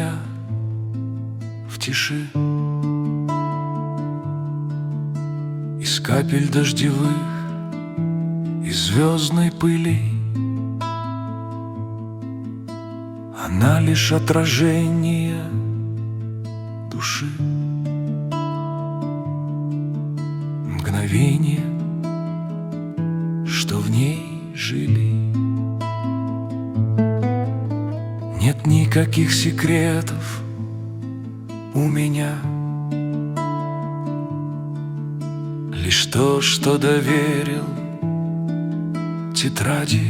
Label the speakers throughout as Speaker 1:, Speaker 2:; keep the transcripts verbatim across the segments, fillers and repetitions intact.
Speaker 1: я в тиши. Из капель дождевых, из звездной пыли. Она лишь отражение души. Мгновение, что в ней жили. Нет никаких секретов у меня, лишь то, что доверил тетради.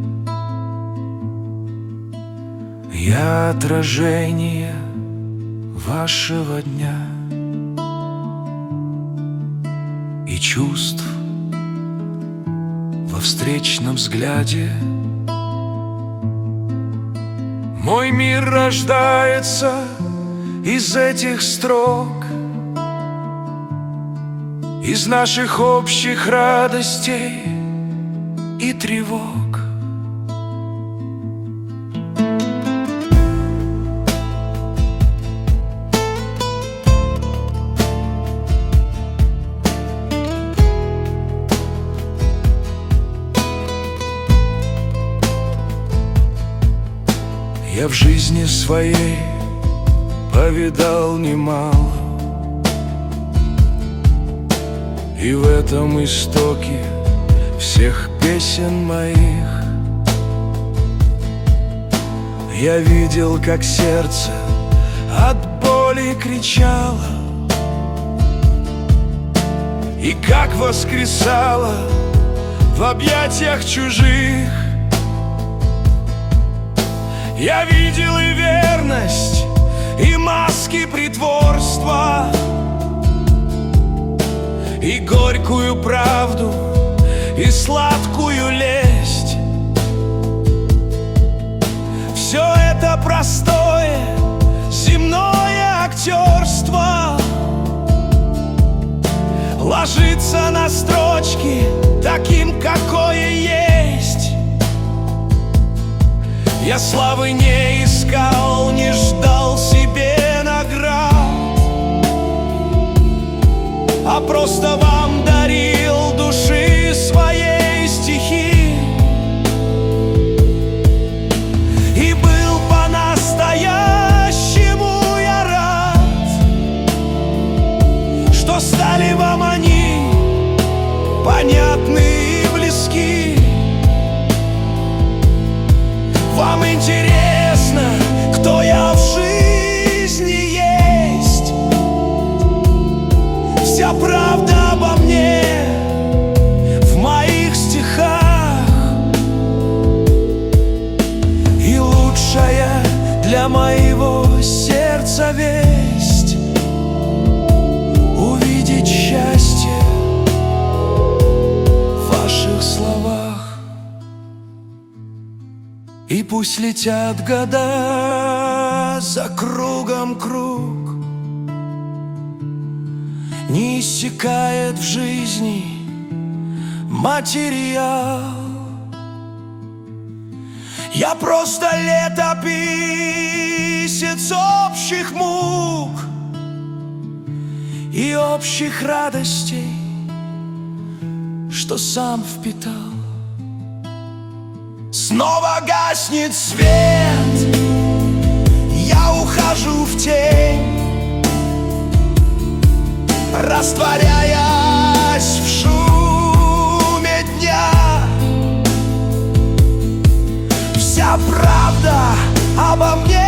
Speaker 1: Я отражение вашего дня и чувств во встречном взгляде. Мой мир рождается из этих строк, из наших общих радостей и тревог. Я в жизни своей повидал немало, и в этом истоке всех песен моих я видел, как сердце от боли кричало, и как воскресало в объятиях чужих. Я видел и верность, и маски притворства, и горькую правду, и сладкую лесть. Все это простое земное актерство ложится на строчки таким, какое есть. Я славы не искал, не ждал себе наград, а просто вам дарил души своей стихи. И был по-настоящему я рад, что стали вам они понятны и близки. Вам интересно, кто я в жизни есть? Вся правда обо мне в моих стихах, и лучшая для моего сердца весть — увидеть счастье в ваших словах. И пусть летят года за кругом круг, не иссякает в жизни материал. Я просто летописец общих мук и общих радостей, что сам впитал. Снова гаснет свет, я ухожу в тень, растворяясь в шуме дня. Вся правда обо мне